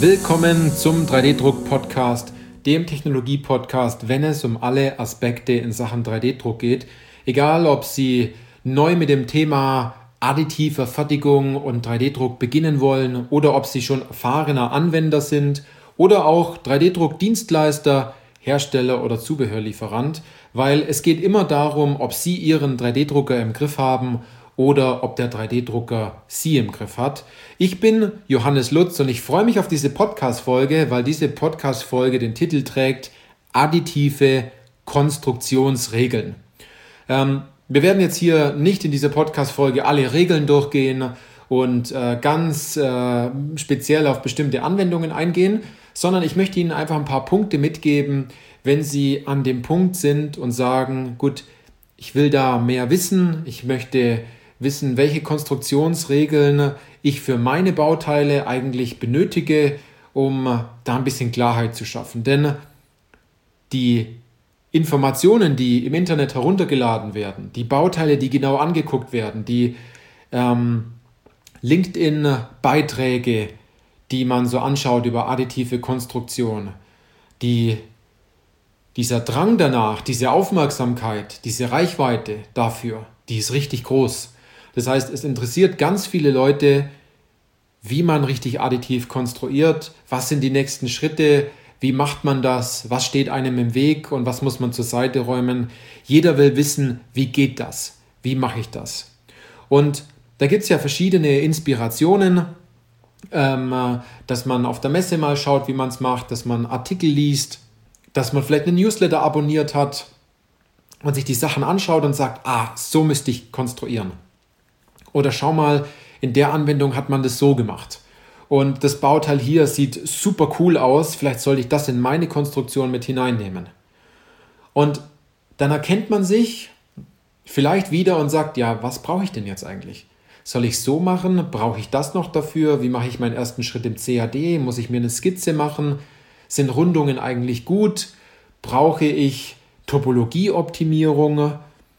Willkommen zum 3D-Druck-Podcast, dem Technologie-Podcast, wenn es um alle Aspekte in Sachen 3D-Druck geht. Egal, ob Sie neu mit dem Thema additive Fertigung und 3D-Druck beginnen wollen oder ob Sie schon erfahrener Anwender sind oder auch 3D-Druck-Dienstleister, Hersteller oder Zubehörlieferant, weil es geht immer darum, ob Sie Ihren 3D-Drucker im Griff haben oder ob der 3D-Drucker Sie im Griff hat. Ich bin Johannes Lutz und ich freue mich auf diese Podcast-Folge, weil diese Podcast-Folge den Titel trägt Additive Konstruktionsregeln. Wir werden jetzt hier nicht in dieser Podcast-Folge alle Regeln durchgehen und ganz speziell auf bestimmte Anwendungen eingehen, sondern ich möchte Ihnen einfach ein paar Punkte mitgeben, wenn Sie an dem Punkt sind und sagen, gut, ich will da mehr wissen, ich möchte wissen, welche Konstruktionsregeln ich für meine Bauteile eigentlich benötige, um da ein bisschen Klarheit zu schaffen. Denn die Informationen, die im Internet heruntergeladen werden, die Bauteile, die genau angeguckt werden, die LinkedIn-Beiträge, die man so anschaut über additive Konstruktion, dieser Drang danach, diese Aufmerksamkeit, diese Reichweite dafür, die ist richtig groß. Das heißt, es interessiert ganz viele Leute, wie man richtig additiv konstruiert, was sind die nächsten Schritte, wie macht man das, was steht einem im Weg und was muss man zur Seite räumen. Jeder will wissen, wie geht das, wie mache ich das. Und da gibt es ja verschiedene Inspirationen, dass man auf der Messe mal schaut, wie man es macht, dass man Artikel liest, dass man vielleicht einen Newsletter abonniert hat und sich die Sachen anschaut und sagt, so müsste ich konstruieren. Oder schau mal, in der Anwendung hat man das so gemacht. Und das Bauteil hier sieht super cool aus, vielleicht sollte ich das in meine Konstruktion mit hineinnehmen. Und dann erkennt man sich vielleicht wieder und sagt, ja, was brauche ich denn jetzt eigentlich? Soll ich so machen? Brauche ich das noch dafür? Wie mache ich meinen ersten Schritt im CAD? Muss ich mir eine Skizze machen? Sind Rundungen eigentlich gut? Brauche ich Topologieoptimierung?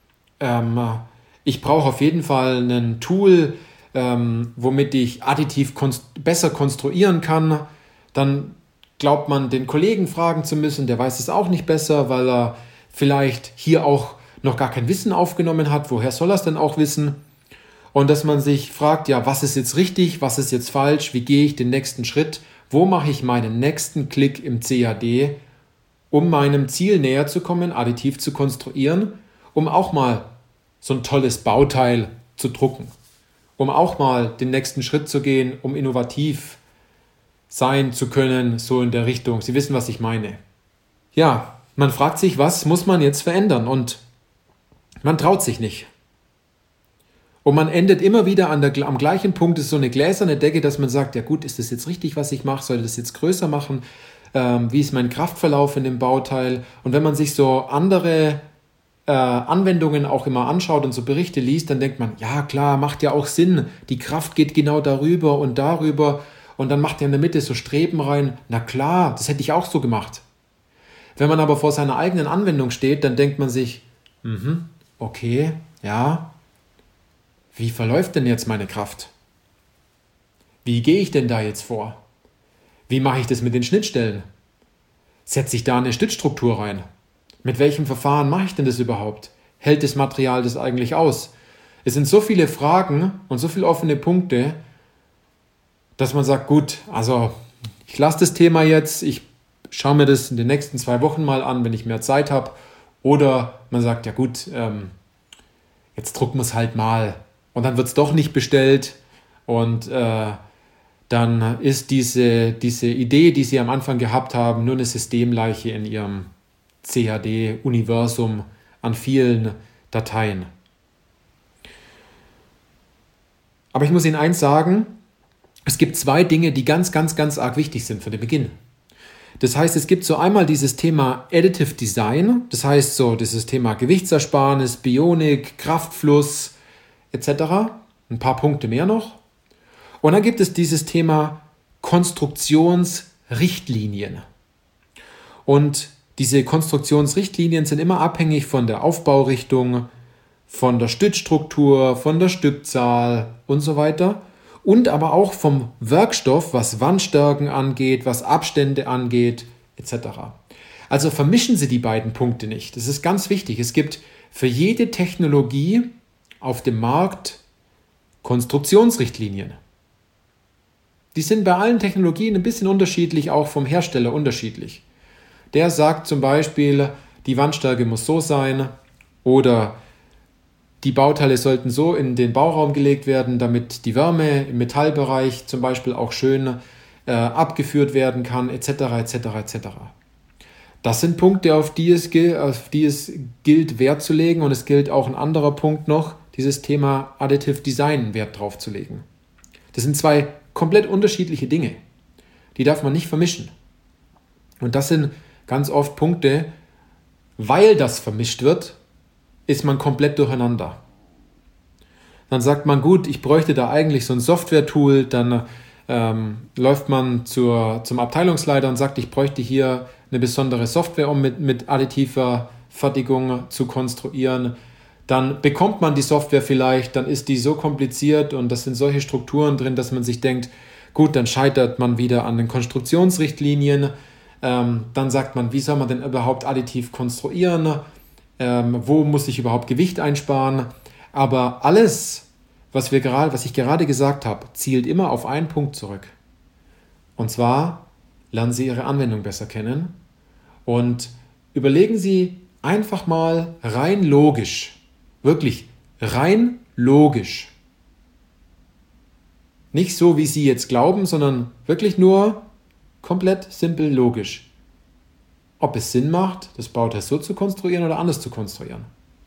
Ich brauche auf jeden Fall ein Tool, womit ich additiv besser konstruieren kann. Dann glaubt man, den Kollegen fragen zu müssen, der weiß es auch nicht besser, weil er vielleicht hier auch noch gar kein Wissen aufgenommen hat. Woher soll er es denn auch wissen? Und dass man sich fragt, ja, was ist jetzt richtig, was ist jetzt falsch, wie gehe ich den nächsten Schritt, wo mache ich meinen nächsten Klick im CAD, um meinem Ziel näher zu kommen, additiv zu konstruieren, um auch mal so ein tolles Bauteil zu drucken, um auch mal den nächsten Schritt zu gehen, um innovativ sein zu können, so in der Richtung. Sie wissen, was ich meine. Ja, man fragt sich, was muss man jetzt verändern und man traut sich nicht. Und man endet immer wieder am gleichen Punkt, ist so eine gläserne Decke, dass man sagt, ja gut, ist das jetzt richtig, was ich mache? Soll ich das jetzt größer machen? Wie ist mein Kraftverlauf in dem Bauteil? Und wenn man sich so andere Anwendungen auch immer anschaut und so Berichte liest, dann denkt man, ja klar, macht ja auch Sinn, die Kraft geht genau darüber und darüber und dann macht er in der Mitte so Streben rein. Na klar, das hätte ich auch so gemacht. Wenn man aber vor seiner eigenen Anwendung steht, dann denkt man sich, okay, ja, wie verläuft denn jetzt meine Kraft? Wie gehe ich denn da jetzt vor? Wie mache ich das mit den Schnittstellen? Setze ich da eine Stützstruktur rein? Mit welchem Verfahren mache ich denn das überhaupt? Hält das Material das eigentlich aus? Es sind so viele Fragen und so viele offene Punkte, dass man sagt, gut, also ich lasse das Thema jetzt, ich schaue mir das in den nächsten 2 Wochen mal an, wenn ich mehr Zeit habe. Oder man sagt, ja gut, jetzt drucken wir es halt mal. Und dann wird es doch nicht bestellt und dann ist diese Idee, die Sie am Anfang gehabt haben, nur eine Systemleiche in Ihrem CAD-Universum an vielen Dateien. Aber ich muss Ihnen eins sagen, es gibt 2 Dinge, die ganz, ganz, ganz arg wichtig sind für den Beginn. Das heißt, es gibt so einmal dieses Thema Additive Design, das heißt so dieses Thema Gewichtsersparnis, Bionik, Kraftfluss etc. Ein paar Punkte mehr noch. Und dann gibt es dieses Thema Konstruktionsrichtlinien. Und diese Konstruktionsrichtlinien sind immer abhängig von der Aufbaurichtung, von der Stützstruktur, von der Stückzahl und so weiter. und aber auch vom Werkstoff, was Wandstärken angeht, was Abstände angeht, etc. Also vermischen Sie die beiden Punkte nicht. Das ist ganz wichtig. Es gibt für jede Technologie auf dem Markt Konstruktionsrichtlinien. Die sind bei allen Technologien ein bisschen unterschiedlich, auch vom Hersteller unterschiedlich. Der sagt zum Beispiel, die Wandstärke muss so sein oder die Bauteile sollten so in den Bauraum gelegt werden, damit die Wärme im Metallbereich zum Beispiel auch schön abgeführt werden kann, etc. etc. etc. Das sind Punkte, auf die es gilt, Wert zu legen, und es gilt auch ein anderer Punkt noch, dieses Thema Additive Design Wert drauf zu legen. Das sind zwei komplett unterschiedliche Dinge. Die darf man nicht vermischen. Und das sind ganz oft Punkte, weil das vermischt wird, ist man komplett durcheinander. Dann sagt man, gut, ich bräuchte da eigentlich so ein Software-Tool, dann läuft man zum Abteilungsleiter und sagt, ich bräuchte hier eine besondere Software, um mit additiver Fertigung zu konstruieren. Dann bekommt man die Software vielleicht, dann ist die so kompliziert und das sind solche Strukturen drin, dass man sich denkt, gut, dann scheitert man wieder an den Konstruktionsrichtlinien. Dann sagt man, wie soll man denn überhaupt additiv konstruieren? Wo muss ich überhaupt Gewicht einsparen? Aber alles, was ich gerade gesagt habe, zielt immer auf einen Punkt zurück. Und zwar lernen Sie Ihre Anwendung besser kennen und überlegen Sie einfach mal rein logisch, wirklich rein logisch. Nicht so, wie Sie jetzt glauben, sondern wirklich nur komplett simpel logisch. Ob es Sinn macht, das Bauteil so zu konstruieren oder anders zu konstruieren.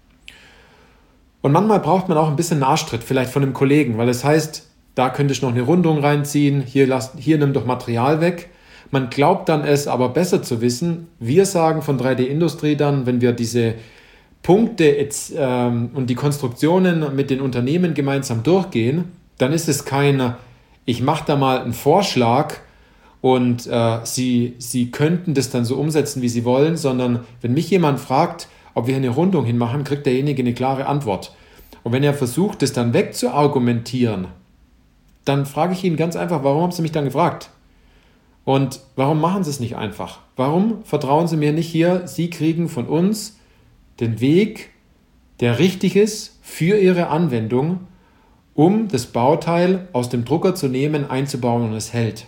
Und manchmal braucht man auch ein bisschen Arschtritt, vielleicht von einem Kollegen, weil es heißt, da könnte ich noch eine Rundung reinziehen, hier nimm doch Material weg. Man glaubt dann es aber besser zu wissen. Wir sagen von 3D-Industrie dann, wenn wir diese Punkte und die Konstruktionen mit den Unternehmen gemeinsam durchgehen, dann ist es kein, ich mache da mal einen Vorschlag und Sie könnten das dann so umsetzen, wie Sie wollen, sondern wenn mich jemand fragt, ob wir eine Rundung hinmachen, kriegt derjenige eine klare Antwort. Und wenn er versucht, das dann wegzuargumentieren, dann frage ich ihn ganz einfach, warum haben Sie mich dann gefragt? Und warum machen Sie es nicht einfach? Warum vertrauen Sie mir nicht hier? Sie kriegen von uns den Weg, der richtig ist für Ihre Anwendung, um das Bauteil aus dem Drucker zu nehmen, einzubauen und es hält.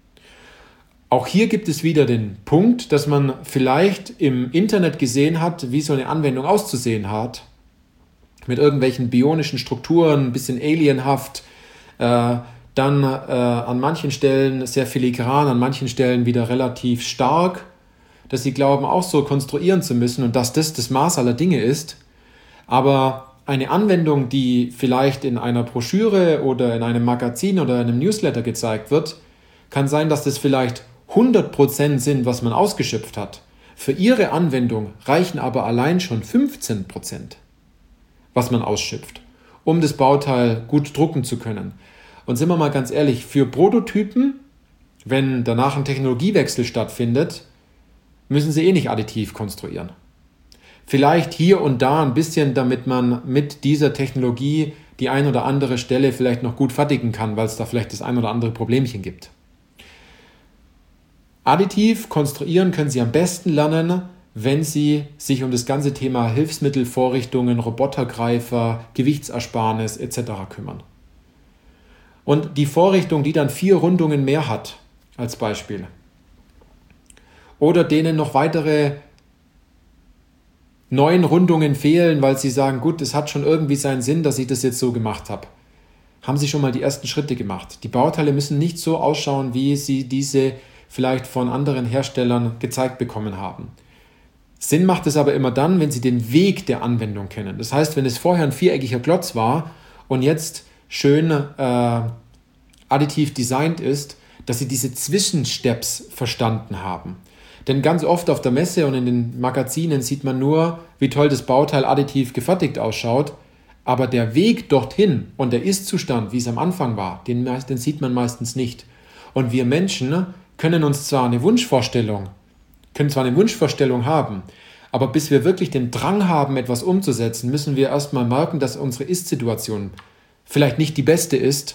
Auch hier gibt es wieder den Punkt, dass man vielleicht im Internet gesehen hat, wie so eine Anwendung auszusehen hat. Mit irgendwelchen bionischen Strukturen, ein bisschen alienhaft, dann an manchen Stellen sehr filigran, an manchen Stellen wieder relativ stark, dass sie glauben, auch so konstruieren zu müssen und dass das Maß aller Dinge ist. Aber eine Anwendung, die vielleicht in einer Broschüre oder in einem Magazin oder in einem Newsletter gezeigt wird, kann sein, dass das vielleicht 100% sind, was man ausgeschöpft hat. Für Ihre Anwendung reichen aber allein schon 15%, was man ausschöpft, um das Bauteil gut drucken zu können. Und sind wir mal ganz ehrlich, für Prototypen, wenn danach ein Technologiewechsel stattfindet, müssen Sie nicht additiv konstruieren. Vielleicht hier und da ein bisschen, damit man mit dieser Technologie die ein oder andere Stelle vielleicht noch gut fertigen kann, weil es da vielleicht das ein oder andere Problemchen gibt. Additiv konstruieren können Sie am besten lernen, wenn Sie sich um das ganze Thema Hilfsmittelvorrichtungen, Robotergreifer, Gewichtsersparnis etc. kümmern. Und die Vorrichtung, die dann 4 Rundungen mehr hat, als Beispiel, oder denen noch weitere 9 Rundungen fehlen, weil Sie sagen, gut, es hat schon irgendwie seinen Sinn, dass ich das jetzt so gemacht habe. Haben Sie schon mal die ersten Schritte gemacht? Die Bauteile müssen nicht so ausschauen, wie Sie diese vielleicht von anderen Herstellern gezeigt bekommen haben. Sinn macht es aber immer dann, wenn Sie den Weg der Anwendung kennen. Das heißt, wenn es vorher ein viereckiger Klotz war und jetzt schön additiv designt ist, dass Sie diese Zwischensteps verstanden haben. Denn ganz oft auf der Messe und in den Magazinen sieht man nur, wie toll das Bauteil additiv gefertigt ausschaut, aber der Weg dorthin und der Ist-Zustand, wie es am Anfang war, den sieht man meistens nicht. Und wir Menschen können zwar eine Wunschvorstellung haben, aber bis wir wirklich den Drang haben, etwas umzusetzen, müssen wir erstmal merken, dass unsere Ist-Situation vielleicht nicht die beste ist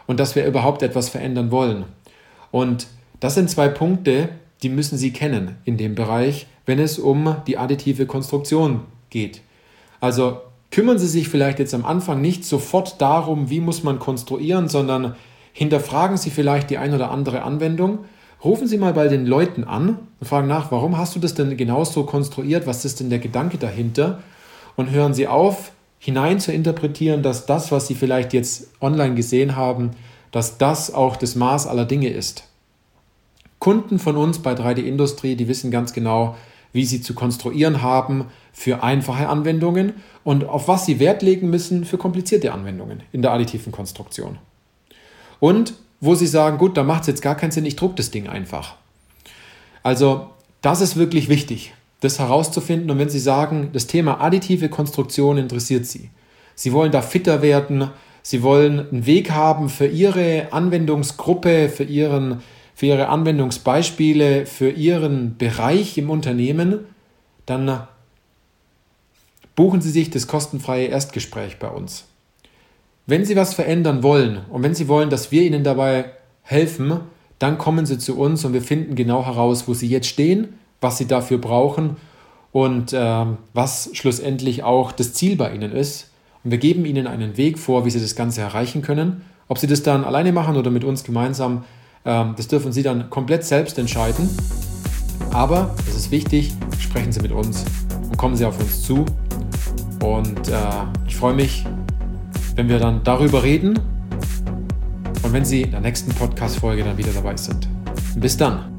und dass wir überhaupt etwas verändern wollen. Und das sind 2 Punkte, die müssen Sie kennen in dem Bereich, wenn es um die additive Konstruktion geht. Also kümmern Sie sich vielleicht jetzt am Anfang nicht sofort darum, wie muss man konstruieren, sondern hinterfragen Sie vielleicht die ein oder andere Anwendung. Rufen Sie mal bei den Leuten an und fragen nach, warum hast du das denn genauso konstruiert? Was ist denn der Gedanke dahinter? Und hören Sie auf, hinein zu interpretieren, dass das, was Sie vielleicht jetzt online gesehen haben, dass das auch das Maß aller Dinge ist. Kunden von uns bei 3D Industrie, die wissen ganz genau, wie sie zu konstruieren haben für einfache Anwendungen und auf was sie Wert legen müssen für komplizierte Anwendungen in der additiven Konstruktion. Und wo sie sagen, gut, da macht es jetzt gar keinen Sinn, ich drucke das Ding einfach. Also das ist wirklich wichtig, das herauszufinden. Und wenn Sie sagen, das Thema additive Konstruktion interessiert Sie, Sie wollen da fitter werden, Sie wollen einen Weg haben für Ihre Anwendungsgruppe, für Ihre Anwendungsbeispiele, für Ihren Bereich im Unternehmen, dann buchen Sie sich das kostenfreie Erstgespräch bei uns. Wenn Sie was verändern wollen und wenn Sie wollen, dass wir Ihnen dabei helfen, dann kommen Sie zu uns und wir finden genau heraus, wo Sie jetzt stehen, was Sie dafür brauchen und was schlussendlich auch das Ziel bei Ihnen ist. Und wir geben Ihnen einen Weg vor, wie Sie das Ganze erreichen können. Ob Sie das dann alleine machen oder mit uns gemeinsam, das dürfen Sie dann komplett selbst entscheiden. Aber es ist wichtig, sprechen Sie mit uns und kommen Sie auf uns zu. Und ich freue mich, wenn wir dann darüber reden und wenn Sie in der nächsten Podcast-Folge dann wieder dabei sind. Bis dann.